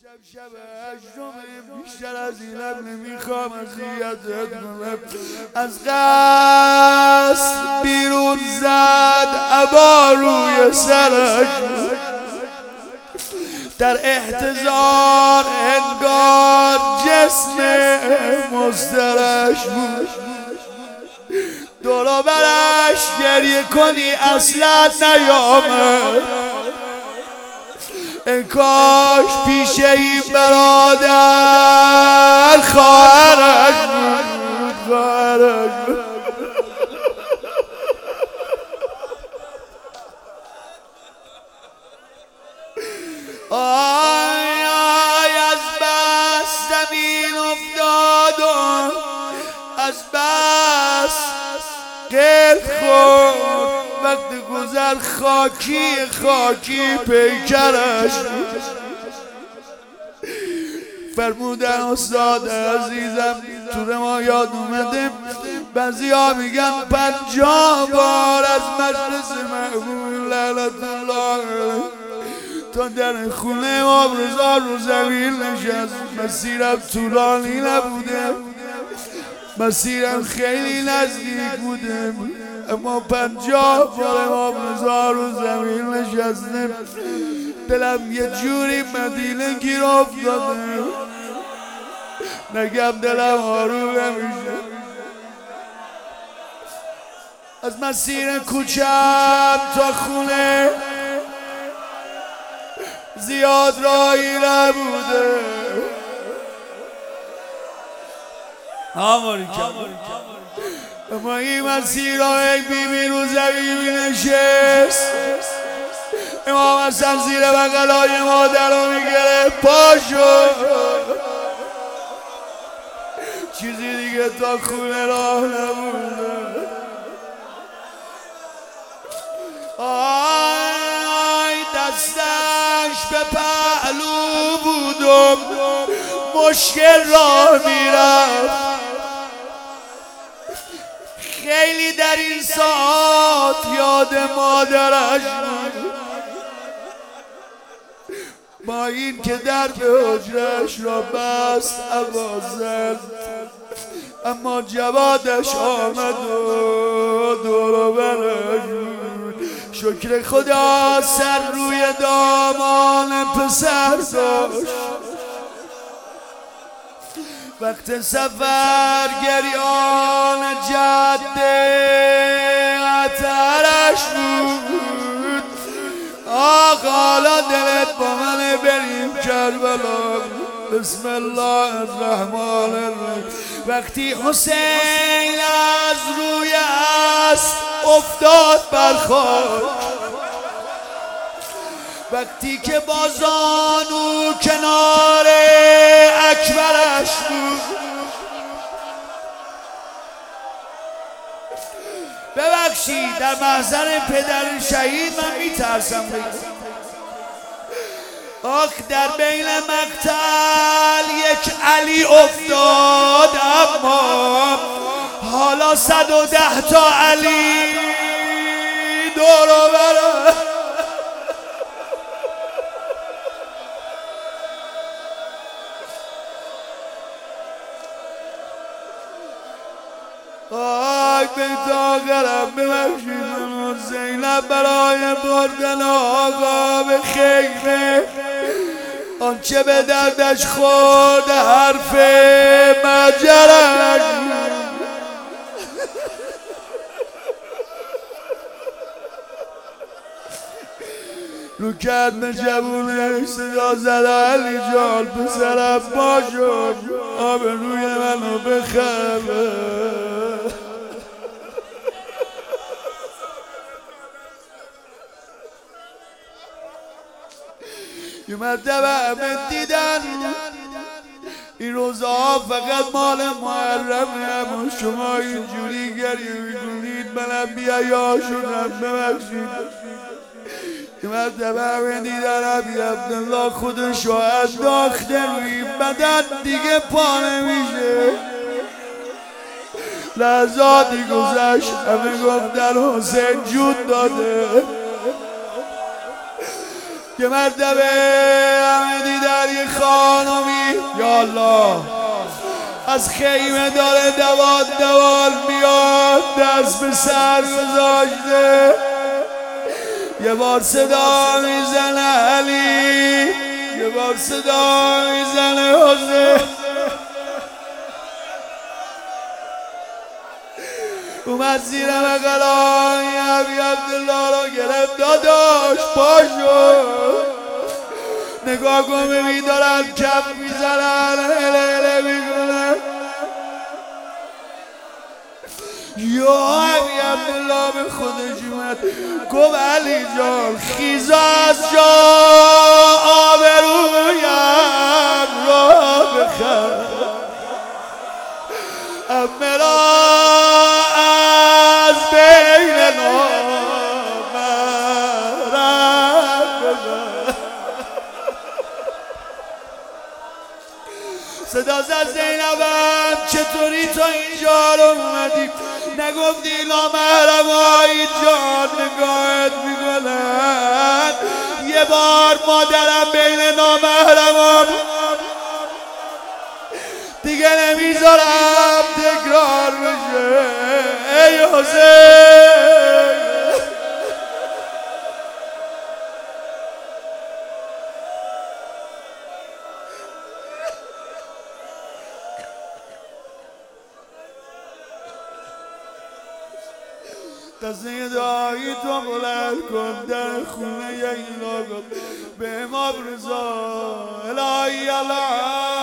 شب هشتم بیشتر از اینم نمیخوام اذیتت کنم. از قصد بیرون زد عبا روی سرش، در احتضار انگار جسم مسترش بود. دور و برش گریه کنی اصلا نیامد، ای کاش پیشه این برادر خواهرش بود، خواهرش بود. آی آی از بس زمین افتادم، از بس گرد خورد، وقت گذر خاکی خاکی پیکرش بود. فرمودن استاد عزیزم تو روایات اومده بعضی ها میگن 50 بار از مجلس محبوب لعنت الله تا در خونه آبرزار رو زمین نشست. مسیرم طولانی نبوده، مسیرم خیلی نزدیک بوده، اما 50 بار آبرزار رو زمین نشسته. دلم یه جوری مدینه گیر افتاده، نگم دلم آروم نمیشه. از مسیر کوچم تا خونه زیاد راهی نبوده. اما این مسیر را یک بیبی رو زمین نشست، امام حسن زیر بغلای مادر رو میگره پاشو، چیزی دیگه تا خونه راه نبوده. آی دستش به پهلو بودم مشکل راه میرفت، خیلی در این ساعت یاد مادرش بود، با این که در به حجرش را بست عوازد، اما جوادش آمد و دور و برش بود. شکر خدا سر روی دامان پسر داشت، وقت سفر گریان جاده عطرش بود. آخ حالا دلت با من بریم کربلا. بسم الله الرحمن الرحیم. وقتی حسین از روی اسب افتاد بر خاک، وقتی که با زانو کنار اکبرش بود، ببخشید در محضر پدر شهید من میترسم بگم، آخ در بین مقتل یک علی افتاد، اما حالا 110 تا علی دور و بر. آی بیت آخرم ببخشید منو زینب برای بردن آقا به خیمه آنچه به دردش خورد حرف مجرش رو کدم جوونش صدا زد علی جان پسرم باشو آب روی منو بخبه. یه مرتبه همه دیدن این روزها فقط مال محرمه، اما شما اینجوری گریه میکنید منم بیایا شدم ببخشید. یه مرتبه همه دیدن عبی عبدالله خودشو انداخته روی بدن دیگه پا نمیشه. لحظاتی گذشت همه گفتن حسین جون داده. یه مرتبه همه دیدن یه خانمی یا الله از خیمه داره دوال میاد دست به سر گذاشته یه بار صدا میزنه علی یه بار صدا میزنه حسین اومد زیر مقلای عبی عبدالله را گرفت داداش پاشو نگاه کن ببین دارن کف میزنن هله میکنن یا عبی عبدالله به خودش اومد گفت علی جان خیز از جا آبرویم را بخر امرا از بین نامرد بزن صدا زد زینبم چطوری تا اینجا رو اومدی نگفتی نامحرمایی جان نگاهت میکنن یه بار مادرم بین نامحرمان دیگه نمیذارم تکرار بشه ای حسین دسته دایی تو بلند کن در خونه این آقا به امام رضا الهی الله